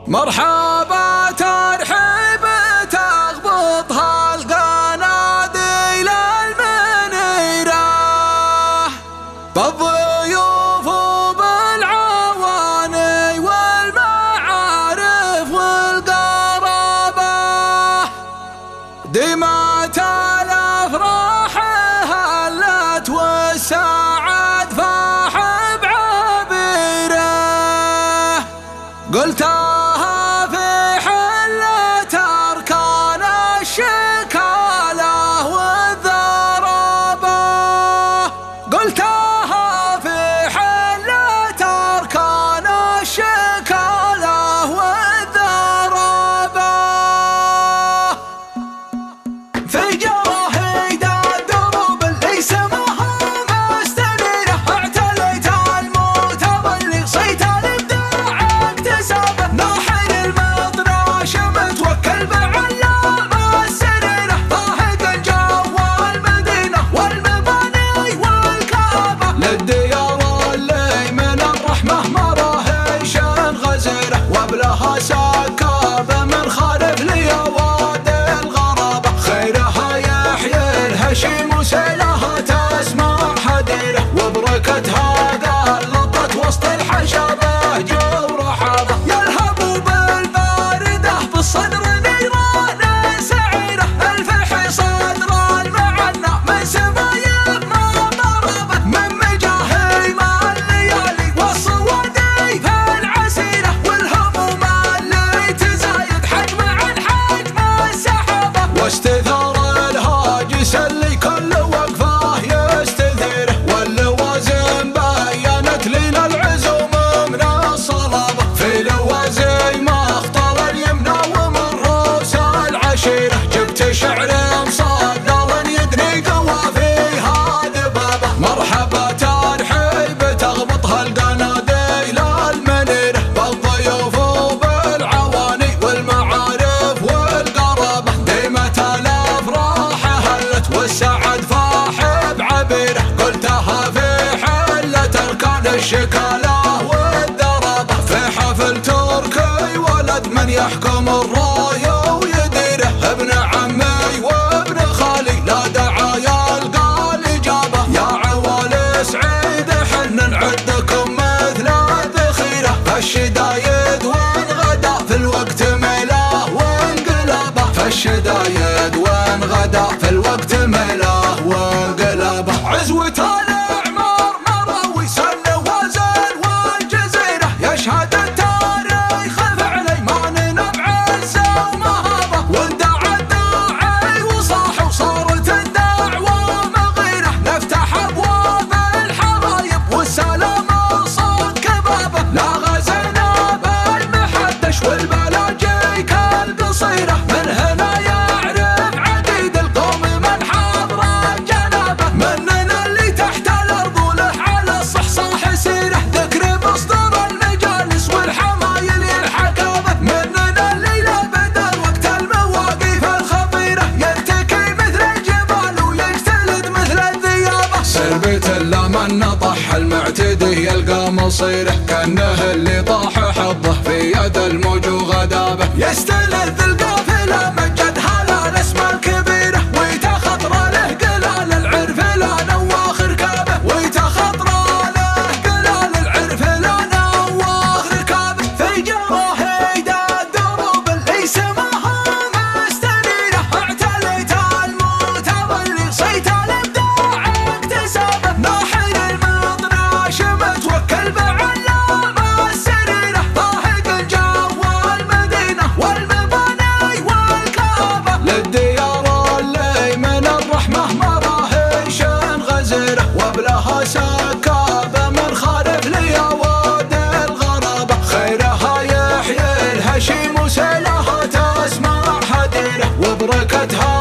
مرحبا ترحيب تغبطها القناديل المنيرة بالضيوف وبالعواني والمعارف والقرابة ديمة الأفراح هلت والسعد فاح بعبيره قلتها في حلة أركان الشكالة والذرابة قلتها في حلة أركان الشكالة والذرابة في جراحيد الدروب اللي سماها مستنيرة اعتليت الموت اللي صيت الإبداع اكتسابه ناحل المطرش متوكل بعلام السريرة ضاحك الجو والمدينة والمباني والكعبة للديار اللي من الرحمة مراهيش غزيرة وبلها سكابة من خالف ليواد الغرابة خيرها يحيي الهشيم وسيلها تسمع حديرة وبركتها قلطت وسط الحشبة جو رحابة يلهبوا بالباردة بالصدر نيران سعيرة الفرح صدر المعنى من سمايب ما ضربت من مجاهيم الليالي والصوادي في العسيرة والهموم اللي تزايد حجم عن حجم السحابة واستثار الهاجس اللي كل وقفه يستثيره واللوازم بينت لنا العزوم من الصلابة في لوازم اخطر اليمنى ومن روس العشيرة جبت شعر مصدر يدني قوافيها ذبابة مرحبا ترحيب تغبطها القناديل المنيرة بالضيوف وبالعواني والمعارف والقرابة ديمة الافراح هلت والسعد فاح بعبيره قلتها في حلة اركان الشكالة والذرابة في حفل تركي ولد من يحكم الراية ويديره ابن عمي وابن خالي لا دعايا القى الإجابة يا عوالي سعيد حنا نعدكم مثل الذخيرة فالشدايد وانغدا في الوقت ميلاه وانقلابه فالشدايد وانغدا في الوقت ميلاه وانقلابه عزوة الأعمار مروي سن وزن والجزيرة يشهد التاريخ فعلي ما ننبع عزة ومهابة واندعى الداعي وصاح وصارت الدعوة مغيرة نفتح أبواب الحرايب والسلام صوت كبابة لا غزنا بالمحدش والبلاجيك القصيرة من هنا يعرف عديد القوم من حضر الجنابة مننا اللي تحت الأرض وله على الصحصاح سيره ذكر مصدر المجالس والحمايل الحكابة مننا اللي لا بدل وقت المواقف الخطيرة يرتكي مثل الجبال ويجتلد مثل الذيابة سربت الا من نطح المعتدي يلقى مصيره كانه اللي طاح حظه في يد الموج وغدابه يستلذ القافله مجدها لا الاسم الكبيره ويتخطر له قلال العرف لا نواخ ركابه ويتخطر له قلال العرف لا نواخ ركابه في جراحيد الدروب اللي سماها مستنيره اعتليت الموت اللي صيت الابداع اكتسابه ناحل المطرش متوكل بعلام السريره ضاحك الجو والمدينه والمباني والكعبه للديار اللي من الرحمه مراهيش غزيره وبلها سكابه من خالف ليواد الغرابه خيرها يحيي الهشيم وسيلها تسمع حديره وبركتها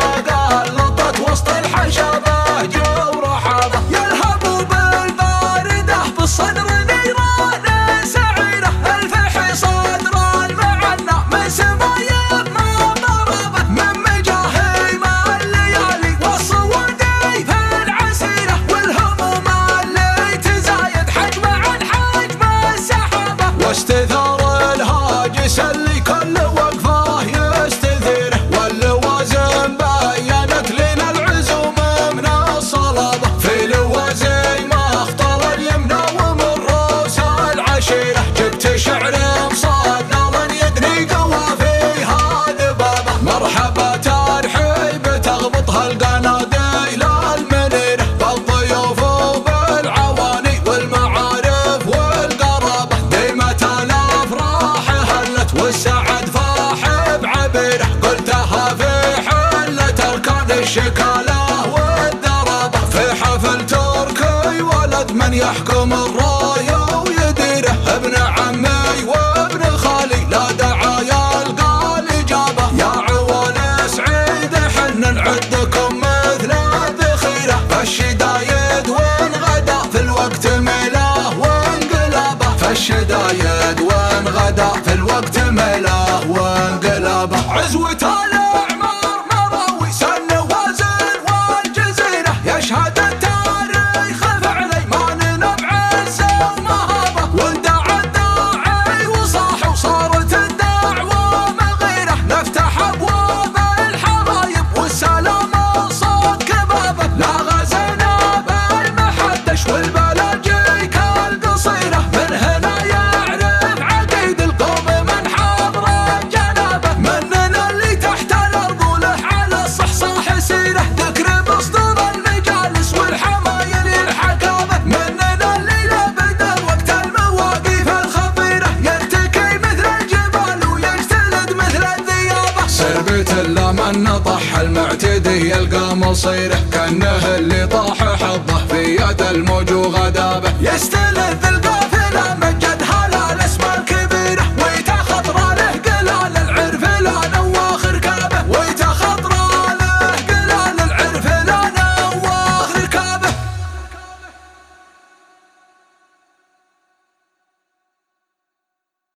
قلطت وسط الحشبه جو رحابه يلهبوا بالبارده بالصدر نيران سعيره الفرح صدر المعنى من سمايب ما ضربت من مجاهيم الليالي والصوادي في العسيرة والهموم اللي تزايد حجم عن حجم السحابة واستثار الهاجس اللي الشكاله والدرابه. في حفل تركي ولد من يحكم الرايه ويديره، ابن عمي وابن خالي لا دعايا القى الاجابه. يا عوال سعيد حنا نعدكم مثل الذخيره، فالشدايد وانغدا في الوقت ميلاه وانقلابه. فالشدايد وانغدا في الوقت ميلاه وانقلابه. عزوة الاعمار مراوي سن وازن والجزيره، يشهد التاريخ فعلي ما ننبع عزه ومهابه. وندعى الداعي وصاح وصارت الدعوه مغيره، نفتح ابواب الحرايب والسلام صوت كبابه. لا غزنا بالمحدش والبلاجيك القصيره، من هنا يعرف عقيد القوم من حضر جنابه. مننا اللي تحت الارض وله على الصحصاح سيره، ذكر بصدر المجالس والحمايل الحكابه. مننا اللي لابد وقت المواقف الخطيره، يرتكي مثل الجبال ويجتلد مثل الذيابه. سربت الا من طح المعتدي يلقى مصيره، كانه اللي طاح حظه في يد الموج وغدابه. يستلذ